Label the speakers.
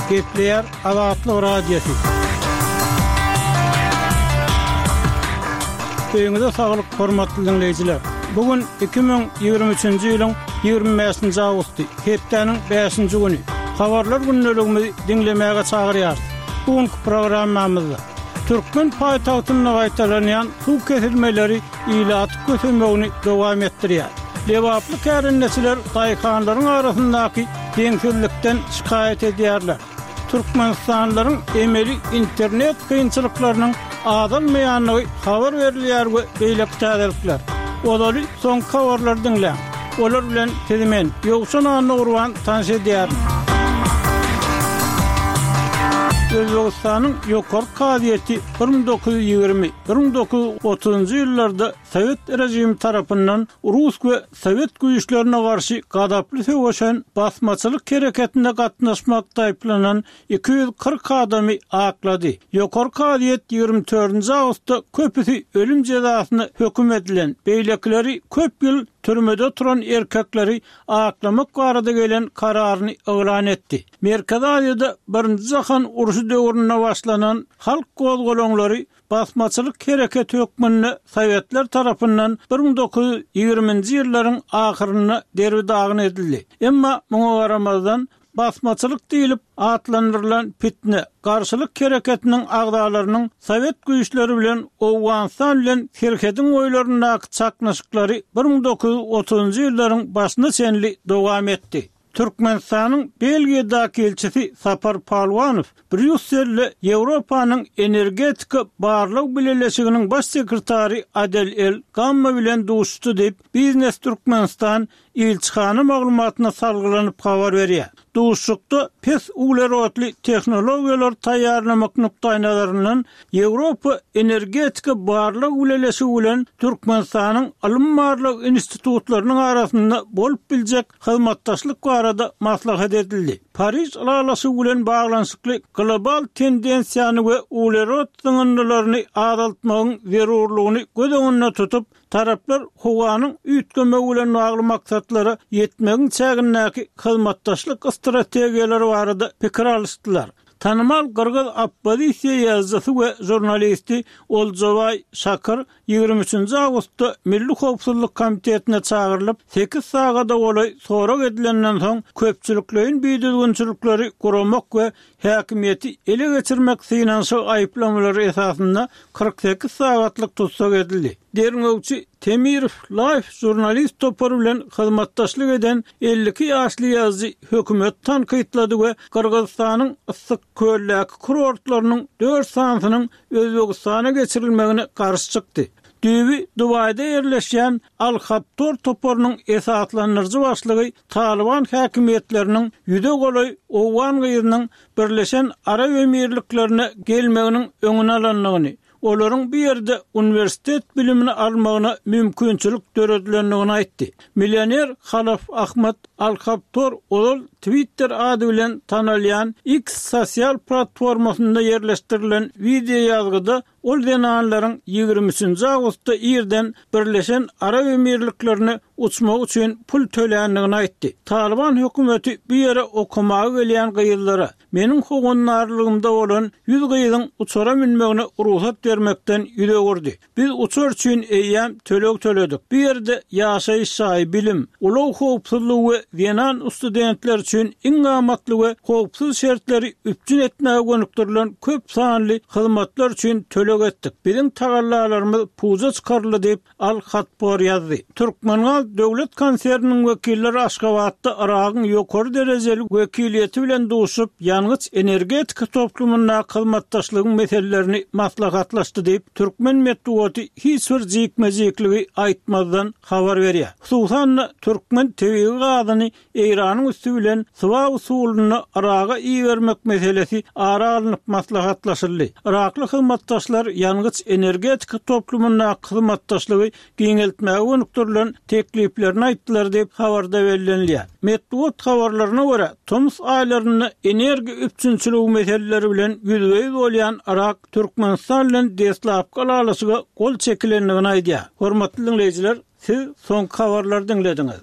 Speaker 1: Gepleyer Azatlyk Radiosu. Öňüňizde saglyk, hormatly dinleýijiler. Bugün 2023-nji ýylyň 25-nji awgusty, hepdeniň 5-nji güni. Habarlar günneligimizi dinlemäge çagyrýar. Bugünkü programmamyzda Türkmen paýtagtyna gaýtalanýan suw kesilmeleri ilatyp götürmegini dowam etdirýär. Lewaply kärinleçiler gaýkanlaryň arasyndaky teňsizlikden şikayet edýärler. Türkmenistanlaryň emeli internet kynçylyklarynyň adalmaýanlygy habar berilýär we beýlek täzelikler. Olary soň habarlar dinlän. Olar bilen tezemen ýoksun anly urwan tanış edýär. Özbegistanyň ýokary kadiýeti 1920-1930-njy ýyllarda Sovet rejimi tarapyndan Rus we Sovet güýçlerine garşy gadaply söwüşen basmaçylyk hereketinde gatnaşmakda aýplanan 240 adamy aklady. Ýokary kadiýet 24-nji awgustda köpüsi ölüm jazasyny hökm edilen, beýlekleri köp ýyl türmede turan erkekleri aklamak barada gelen kararyny elan etdi. Merkez Aziýada 1-nji jahan uruşy döwrüne başlanan halk gozgolonlary basmaçylyk hereket hökmüne Sovetler tarapyndan 1920-nji ýyllaryň ahyryna derwedagyn edildi. Emma muňa garamazdan basmaçylyk diýilip atlandyrylan fitne, garşylyk hereketiniň agdalarynyň Sovet güýçleri bilen Owganistan bilen herketiň oýlaryna çaknaşyklary 1930-njy ýyllaryň başyna çenli dowam etdi. Türkmenistanyň Belgiýadaky elçisi Sapar Palwanow Brüsselde Ýewropanyň energetika barlyk bileşiginiň baş sekretary Adel El Gamma bilen duşdy diýip Biznes Türkmenistan elçixana maglumatyna salgylanyp habar berýär. Duşukda pes ulerotly tehnologiýalar taýýarlamak nukdaýnazaryndan Ýewropa energetika barlyk bileşigi bilen Türkmenistanyň alym-barlyk institutlarynyň arasynda bolup biljek hyzmatdaşlyk barada maslahat edildi. Paris alasy bilen baglanşykly global tendensiýany we ulerot ýyňynlaryny adaltmagyň zerurlygyny göz öňünde tutup taraplar howanyň üýtgeme bilen bagly maksatlary ýetmegiň çägindäki hyzmatdaşlyk strategiýalary barada pikir alışdylar. Tanymal Gırgız oppozisiýa ýazgysy we jurnalisti Oljabay Şakir 23-nji awgustda Milli Howpsuzlyk Komitetine çağırılıp 8 sagada olay sorak edilenden soň köpçüliklerin büýdürgünçilikleri guramak we häkimiýeti ele geçirmek synanşy aýplamalary esasynda 48 sagatlyk tutsak edildi. Derňöwçi Temirov Life jurnalist topary bilen hyzmatdaşlyk eden 52 ýaşly ýazgy hökümet tanqytlady we Kırgızstanyň yssyk köllek kurortlarynyň 4 sanynyň Özbegistana geçirilmegine garşy çykdy. Dübi Dubayda yerleşen Al-Khattor toporynyň esaslandyrjy başlygy Taliban häkimiýetleriniň ýüde golay Owan gyýrynyň birleşen Arab emirliklerine gelmeginiň öňüne alanlygyny, olaryň bir ýerde universitet bilimini almagyna mümkinçilik döredilenligini aýtdy. Millioner Halaf Ahmad Al-Khattor ol Twitter ady bilen tanalýan X sosial platformasynda yerleşdirilen video ýazgyda ol denanlaryň 23-nji awgustda ýerden birleşen Arab emirliklerine uçmak üçin pul tölendigini aýtdy. Taliban hökümeti bir ýere okumagy gelýän gyýylara meniň hogunlarlygymda bolan 100 gyýyň uçara minmegine ruhsat bermekden ýüregurdy. Biz uçar üçin eýýäm tölek töledik. Bir ýerde ýaşaýyş şahy bilim, ulaw howpsuzlyk we denan studentler üçin iň gamatly we howpsuz şertleri üpjün etmäge gönükdirilen köp sanly hyzmatlar üçin tölek etdik. Biziň tagallalarymyz puza çykarly diýip Al-Khattor ýazdy. Türkmengal döwlet konserniniň wekilleri Aşgabatda Iragyň ýokary derejeli wekiliýeti bilen duşup ýalňyz energetika toplumyna hyzmatdaşlygyň meselelerini maslahatlaşdy diýip Türkmen medeniýeti hiç bir jikmejikliги aýtmazdan habar berýär. Hususan Türkmen TV gadyny Eýranyň üstü bilen Sıva usuluna Iraga iýermek meselesi ara alınıp maslahatlaşyldy. Irakly hyzmatdaşlar ýalňyz energetika toplumyna hyzmatdaşlygy giňeltmäge gönükdirilen tekliplerini aýtdylar diýip habarda bellenilýär. Medeniýet habarlaryna görä Toms aýlaryny energiýa üpçünçiligi meseleleri bilen ýüzbeýiz bolýan Irak Türkmenistan bilen deslapky alalysyga gol çekilenligini aýdýar. Hormatly dinleýijiler, siz soňky habarlary dinlediňiz.